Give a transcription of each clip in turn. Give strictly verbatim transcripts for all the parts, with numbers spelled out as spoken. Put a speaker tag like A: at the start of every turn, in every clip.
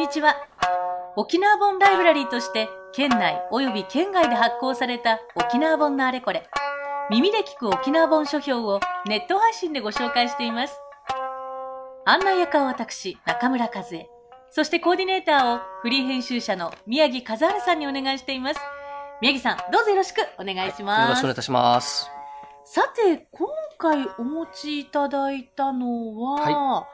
A: にちは。沖縄本ライブラリーとして県内及び県外で発行された沖縄本のあれこれ、耳で聞く沖縄本書評をネット配信でご紹介しています。案内役は私、中村和恵。そしてコーディネーターをフリー編集者の宮城和春さんにお願いしています。宮城さん、どうぞよろしくお願いします。
B: はい、よろしくお願いいたします。
A: さて、今回お持ちいただいたのは、はい、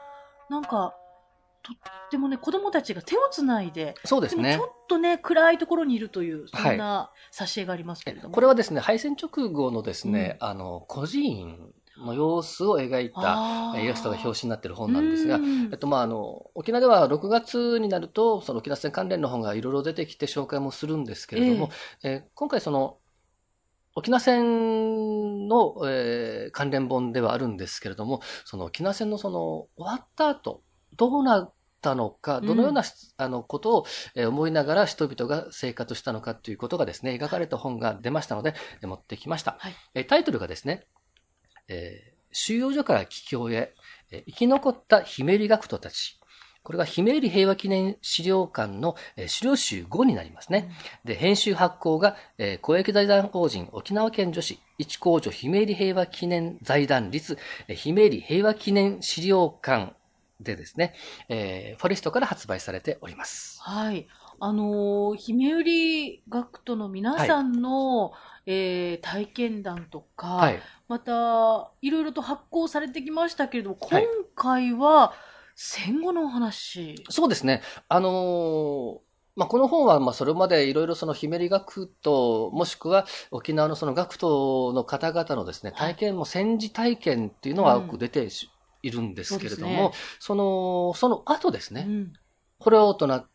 A: なんか、とってもね、子供たちが手をつないで、
B: そうですね。
A: でもちょっとね、暗いところにいるという、そんな挿絵がありますけれども。はい、
B: これはですね、敗戦直後のですね、うん、あの、孤児院の様子を描いたイラストが表紙になっている本なんですが、えっと、まあ、あの、沖縄ではろくがつになると、その沖縄戦関連の本がいろいろ出てきて紹介もするんですけれども、えーえー、今回その、沖縄戦の、えー、関連本ではあるんですけれども、その沖縄戦のその終わった後、どうなったのか、どのような、うん、あのことを、えー、思いながら人々が生活したのかということがですね、描かれた本が出ましたので、えー、持ってきました。はい、えー。タイトルがですね、えー、収容所から帰郷へ、えー、生き残ったひめゆり学徒たち。これがひめゆり平和記念資料館の資料集ごになりますね。うん、で、編集発行が、えー、公益財団法人沖縄県女子一公女ひめゆり平和記念財団立ひめゆり平和記念資料館でですね、えー、フォレストから発売されております。
A: はい。あのー、ひめゆり学徒の皆さんの、はい、えー、体験談とか、はい、また、いろいろと発行されてきましたけれども、今回は、戦後のお話。
B: そうですね。あのー、まあ、この本は、まあ、それまでいろいろそのひめゆり学徒、もしくは沖縄のその学徒の方々のですね、体験も戦時体験っていうのが多く出ているんですけれども、うん、そ, ね、その、その後ですね、うん、捕虜となって、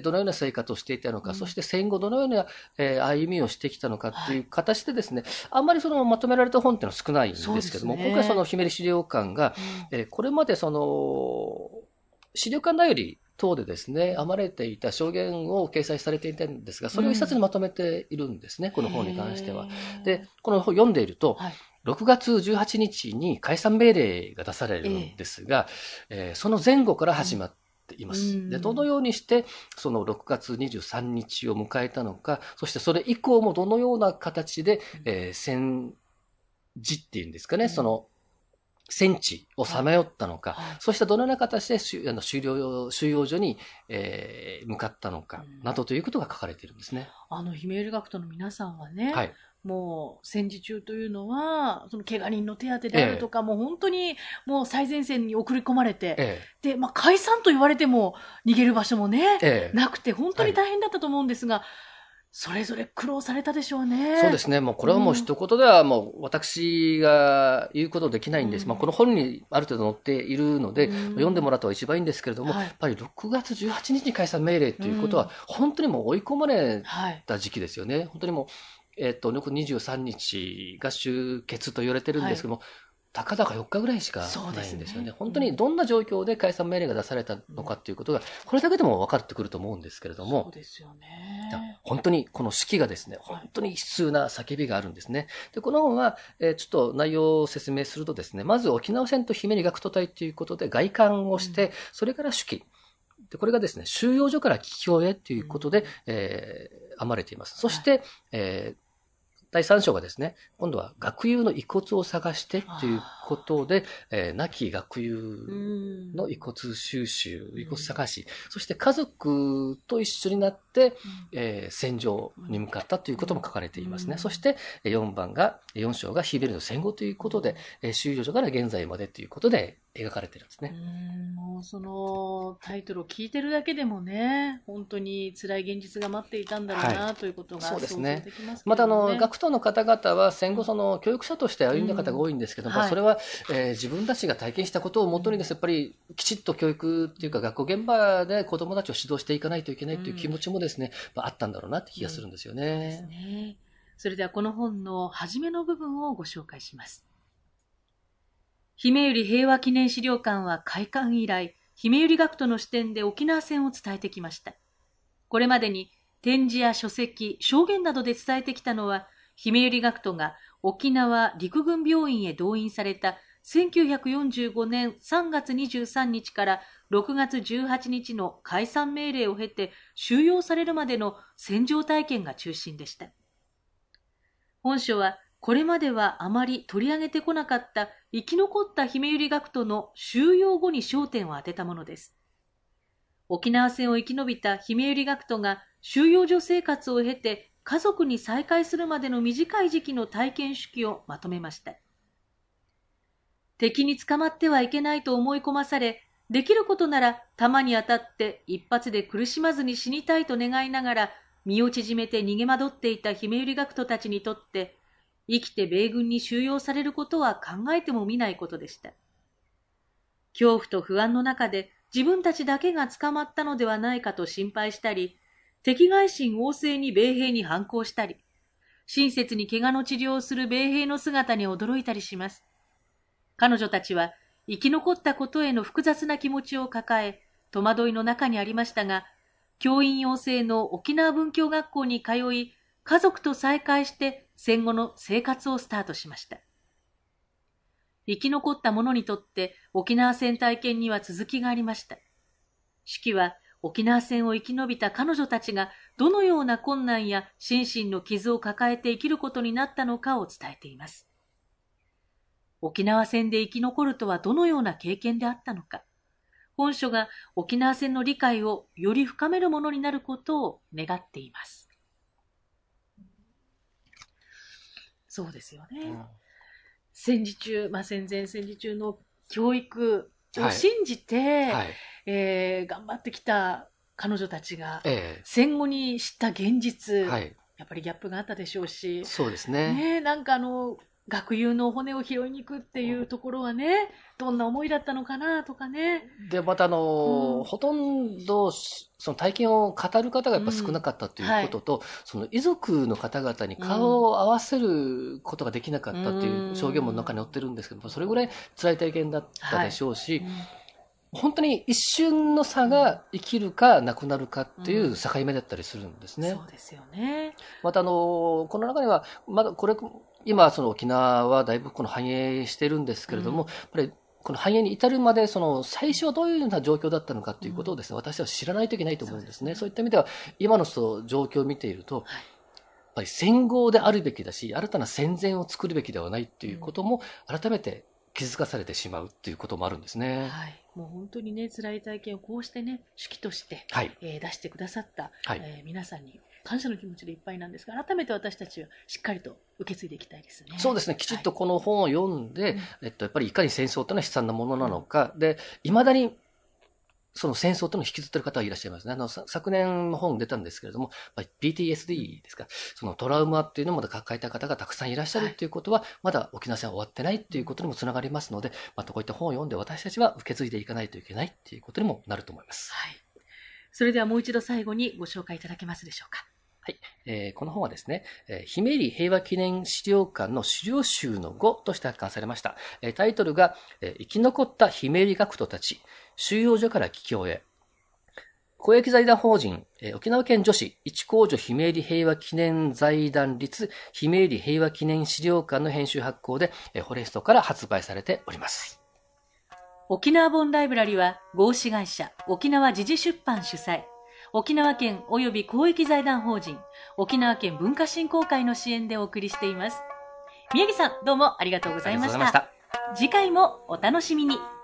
B: どのような生活をしていたのか、うん、そして戦後どのような、えー、歩みをしてきたのかっていう形でですね、はい、あんまりそのまとめられた本っていうのは少ないんですけども、ね、今回そのひめゆり資料館が、うん、えー、これまでその、資料館だより等でですね、編まれていた証言を掲載されていたんですが、それを一冊にまとめているんですね、うん、この本に関しては。で、この本を読んでいると、はい、ろくがつじゅうはちにちに解散命令が出されるんですが、えーえー、その前後から始まって、います。で、どのようにして、そのろくがつにじゅうさんにちを迎えたのか、そしてそれ以降もどのような形で、えー、戦時っていうんですかね、うん、その、戦地をさまよったのか、はい、そしてどのような形で収容、収容所に、えー、向かったのか、などということが書かれているんですね。
A: あの、ひめゆり学徒の皆さんはね、はい、もう戦時中というのは、その怪我人の手当てであるとか、ええ、もう本当にもう最前線に送り込まれて、ええ、で、まあ解散と言われても逃げる場所もね、ええ、なくて本当に大変だったと思うんですが、はい、それぞれ苦労されたでしょうね。
B: そうですね。もうこれはもう一言ではもう私が言うことできないんです。うん、まあこの本にある程度載っているので、うん、読んでもらった方が一番いいんですけれども、はい、やっぱりろくがつじゅうはちにちに解散命令ということは、本当にもう追い込まれた時期ですよね。はい、本当にもう、えっと、にじゅうさんにちが終結と言われてるんですけども、はい、たかだかよっかぐらいしかないんですよね。ね、本当にどんな状況で解散命令が出されたのかっていうことが、これだけでも分かってくると思うんですけれども。
A: そうですよね。
B: 本当にこの式がですね、本当に悲痛な叫びがあるんですね。で、この本は、えー、ちょっと内容を説明するとですね、まず沖縄戦とひめゆり学徒隊ということで外観をして、うん、それから手記。で、これがですね、収容所から帰郷へということで、うん、えー、編まれています。そして、はい、えーだいさん章がですね、今度は学友の遺骨を探してということで、えー、亡き学友の遺骨収集、遺骨探し、そして家族と一緒になって、えー、戦場に向かったということも書かれていますね。そしてよんばんが、よん章がひめゆりの戦後ということで、収容所から現在までということで描かれているんですね。
A: うん、もうそのタイトルを聞いてるだけでもね、本当に辛い現実が待っていたんだろうな、はい、ということが想像できますけどね。そうですね。
B: またあの学徒の方々は戦後その教育者として歩んだ方が多いんですけども、うん、はい、それは、えー、自分たちが体験したことをもとにですね、やっぱりきちっと教育っていうか学校現場で子どもたちを指導していかないといけないという気持ちもですね、うん、あったんだろうなって気がするんですよね。うん、そうですね。
A: それではこの本の初めの部分をご紹介します。ひめゆり平和記念資料館は開館以来、ひめゆり学徒の視点で沖縄戦を伝えてきました。これまでに展示や書籍、証言などで伝えてきたのは、ひめゆり学徒が沖縄陸軍病院へ動員されたせんきゅうひゃくよんじゅうごねんさんがつにじゅうさんにちからろくがつじゅうはちにちの解散命令を経て収容されるまでの戦場体験が中心でした。本書はこれまではあまり取り上げてこなかった生き残ったひめゆり学徒の収容後に焦点を当てたものです。沖縄戦を生き延びたひめゆり学徒が収容所生活を経て家族に再会するまでの短い時期の体験手記をまとめました。敵に捕まってはいけないと思い込まされ、できることなら弾に当たって一発で苦しまずに死にたいと願いながら身を縮めて逃げ惑っていたひめゆり学徒たちにとって、生きて米軍に収容されることは考えてもみないことでした。恐怖と不安の中で自分たちだけが捕まったのではないかと心配したり、敵外心旺盛に米兵に反抗したり、親切に怪我の治療をする米兵の姿に驚いたりします。彼女たちは生き残ったことへの複雑な気持ちを抱え、戸惑いの中にありましたが、教員養成の沖縄文教学校に通い、家族と再会して戦後の生活をスタートしました。生き残った者にとって沖縄戦体験には続きがありました。手記は沖縄戦を生き延びた彼女たちがどのような困難や心身の傷を抱えて生きることになったのかを伝えています。沖縄戦で生き残るとはどのような経験であったのか、本書が沖縄戦の理解をより深めるものになることを願っています。そうですよね。うん、戦時中、まあ、戦前戦時中の教育を信じて、はいはい、えー、頑張ってきた彼女たちが、えー、戦後に知った現実、はい、やっぱりギャップがあったでしょうし、
B: そうですね。
A: ね、なんかあの学友の骨を拾いに行くっていうところはね、どんな思いだったのかなとかね。
B: で、またあの、うん、ほとんど、その体験を語る方がやっぱ少なかったということと、うんはい、その遺族の方々に顔を合わせることができなかったっていう証言も中に載ってるんですけども、それぐらい辛い体験だったでしょうし、はいうん本当に一瞬の差が生きるかなくなるかっていう境目だったりするんですね。
A: うん、そうですよね。
B: またあの、この中には、まだこれ、今その沖縄はだいぶこの繁栄してるんですけれども、うん、やっぱりこの繁栄に至るまでその最初はどういうような状況だったのかということをですね、うん、私は知らないといけないと思うんですね。そうですね。そういった意味では、今のその状況を見ていると、はい、やっぱり戦後であるべきだし、新たな戦前を作るべきではないっていうことも改めて気づかされてしまうっていうこともあるんですね。
A: はい、もう本当にね辛い体験をこうしてね手記として、はいえー、出してくださった、はいえー、皆さんに感謝の気持ちでいっぱいなんですが、改めて私たちはしっかりと受け継いでいきたいですね。
B: そうですね。きちっとこの本を読んで、はいえっと、やっぱりいかに戦争というのは悲惨なものなのか、うん、で未だにその戦争というのを引きずっている方はいらっしゃいますね。あの昨年の本出たんですけれども、ピーティーエスディー ですか、そのトラウマっていうのをまだ抱えた方がたくさんいらっしゃるということは、はい、まだ沖縄戦は終わってないということにもつながりますので、またこういった本を読んで私たちは受け継いでいかないといけないということにもなると思います。
A: はい。それではもう一度最後にご紹介いただけますでしょうか。
B: はい、えー、この本はですね、えー、ひめゆり平和記念資料館の資料集のごとして発刊されました。えー、タイトルが、えー、生き残ったひめゆり学徒たち、収容所から帰郷へ。公益財団法人、えー、沖縄県女子一公女ひめゆり平和記念財団立ひめゆり平和記念資料館の編集発行で、えー、フォレストから発売されております。
A: 沖縄本ライブラリは合資会社沖縄時事出版主催、沖縄県及び公益財団法人沖縄県文化振興会の支援でお送りしています。宮城さんどうもありがとうございました。次回もお楽しみに。